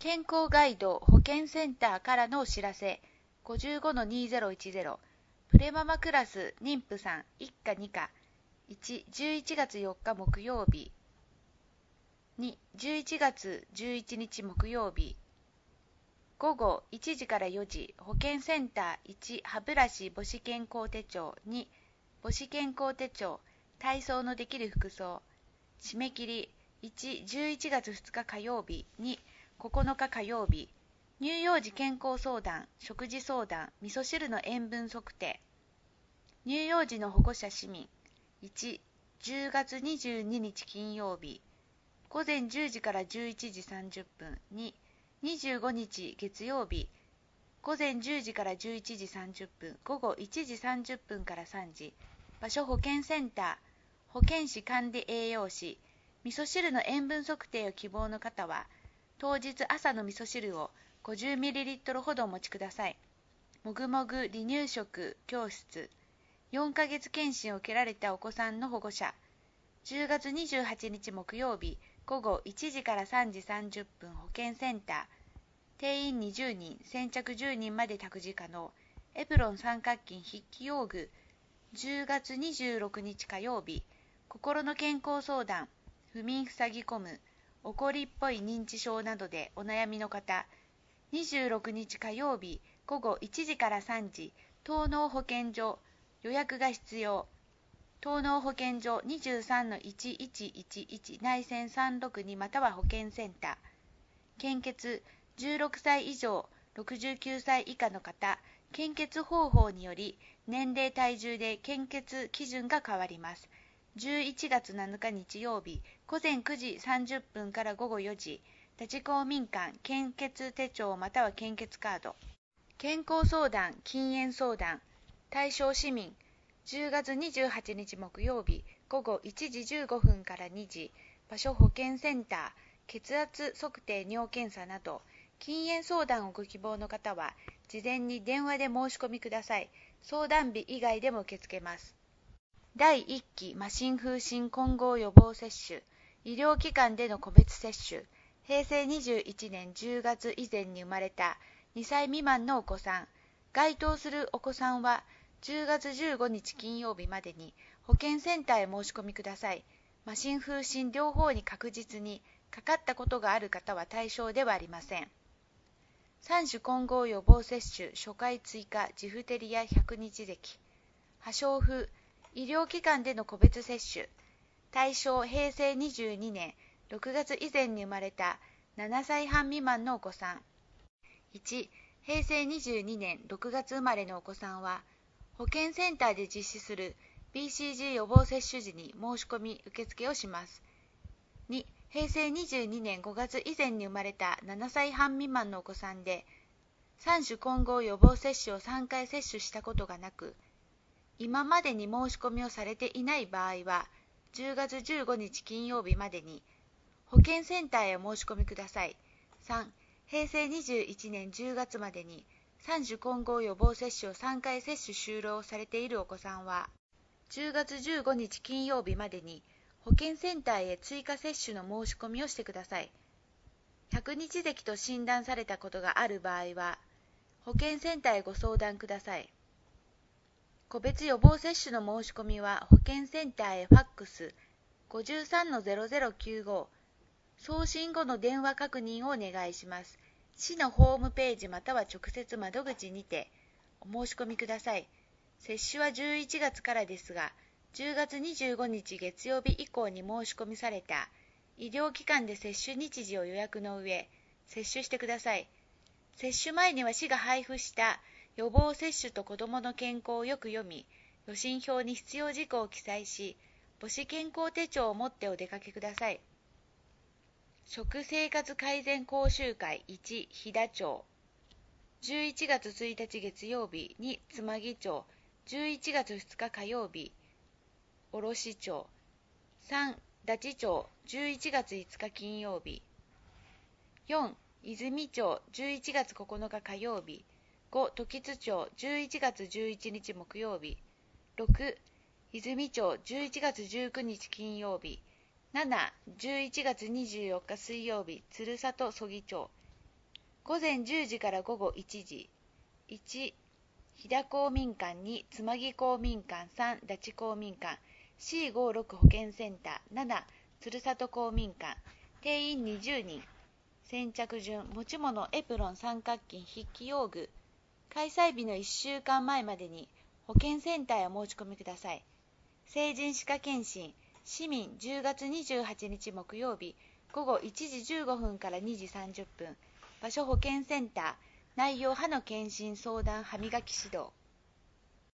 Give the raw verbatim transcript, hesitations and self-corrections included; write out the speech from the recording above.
健康ガイド保健センターからのお知らせ ごじゅうごのにせんじゅう プレママクラス妊婦さんいっかにかいち、じゅういちがつよっか木曜日に、じゅういちがつじゅういちにち木曜日ごごいちじからよじ保健センターいち歯ブラシ母子健康手帳に母子健康手帳体操のできる服装締め切りいち、じゅういちがつふつか火曜日に、ここのか火曜日乳幼児健康相談食事相談味噌汁の塩分測定乳幼児の保護者市民いち、じゅうがつにじゅうににち金曜日ごぜんじゅうじからじゅういちじさんじゅっぷんに、にじゅうごにち月曜日ごぜんじゅうじからじゅういちじさんじゅっぷんごごいちじさんじゅっぷんからさんじ場所保健センター保健師管理栄養士味噌汁の塩分測定を希望の方は当日朝の味噌汁を ごじゅうミリリットル ほどお持ちください。もぐもぐ離乳食教室よんかげつ検診を受けられたお子さんの保護者じゅうがつにじゅうはちにち木曜日ごごいちじからさんじさんじゅっぷん保健センター定員にじゅうにん先着じゅうにんまで託児可能エプロン三角巾筆記用具じゅうがつにじゅうろくにち火曜日心の健康相談不眠塞ぎ込む怒りっぽい認知症などでお悩みの方にじゅうろくにち火曜日ごごいちじからさんじ東農保健所予約が必要東農保健所 にじゅうさんのいちいちいちいち 内線さんろくにまたは保健センター献血じゅうろくさい以上ろくじゅうきゅうさい以下の方献血方法により年齢体重で献血基準が変わりますじゅういちがつなのか日曜日ごぜんくじさんじゅっぷんからごごよじ立ち公民館献血手帳または献血カード健康相談禁煙相談対象市民じゅうがつにじゅうはちにち木曜日ごごいちじじゅうごふんからにじ場所保健センター血圧測定尿検査など禁煙相談をご希望の方は事前に電話で申し込みください相談日以外でも受け付けますだいいっき麻疹風疹混合予防接種医療機関での個別接種へいせいにじゅういちねんじゅうがつ以前に生まれたにさい未満のお子さん該当するお子さんはじゅうがつじゅうごにち金曜日までに保健センターへ申し込みください麻疹風疹両方に確実にかかったことがある方は対象ではありませんさん種混合予防接種初回追加ジフテリアひゃくにちぜき破傷風医療機関での個別接種対象へいせいにじゅうにねんろくがつ以前に生まれたななさいはん未満のお子さんいちへいせいにじゅうにねんろくがつ生まれのお子さんは保健センターで実施する ビーシージー 予防接種時に申し込み受付をしますにへいせいにじゅうにねんごがつ以前に生まれたななさいはん未満のお子さんでさん種混合予防接種をさんかい接種したことがなく今までに申し込みをされていない場合はじゅうがつじゅうごにち金曜日までに保健センターへお申し込みくださいさんへいせいにじゅういちねんじゅうがつまでにさん種混合予防接種をさんかい接種終了されているお子さんはじゅうがつじゅうごにち金曜日までに保健センターへ追加接種の申し込みをしてくださいひゃくにちぜきと診断されたことがある場合は保健センターへご相談ください個別予防接種の申し込みは保健センターへファックス ごじゅうさんのゼロゼロきゅうご 送信後の電話確認をお願いします市のホームページまたは直接窓口にてお申し込みください接種はじゅういちがつからですがじゅうがつにじゅうごにち月曜日以降に申し込みされた医療機関で接種日時を予約の上接種してください接種前には市が配布した予防接種と子どもの健康をよく読み予診票に必要事項を記載し母子健康手帳を持ってお出かけください食生活改善講習会いち飛騨町じゅういちがつついたち月曜日に妻木町じゅういちがつふつか火曜日卸町さん伊達町じゅういちがついつか金曜日よん泉町じゅういちがつここのか火曜日ご時津町じゅういちがつじゅういちにち木曜日ろく泉町じゅういちがつじゅうくにち金曜日ななじゅういちがつにじゅうよっか水曜日鶴里曽木町午前じゅうじから午後いちじ。いち、飛騨公民館。に、つまぎ公民館。さん、立ち公民館。シーごじゅうろく 保健センター。なな、鶴里公民館。定員にじゅうにん。先着順、持ち物、エプロン、三角巾、筆記用具。開催日のいっしゅうかんまえまでに保健センターへお申し込みください。成人歯科検診、市民じゅうがつにじゅうはちにち木曜日、午後いちじじゅうごふんからにじさんじゅっぷん。場所保健センター。内容歯の検診相談歯磨き指導。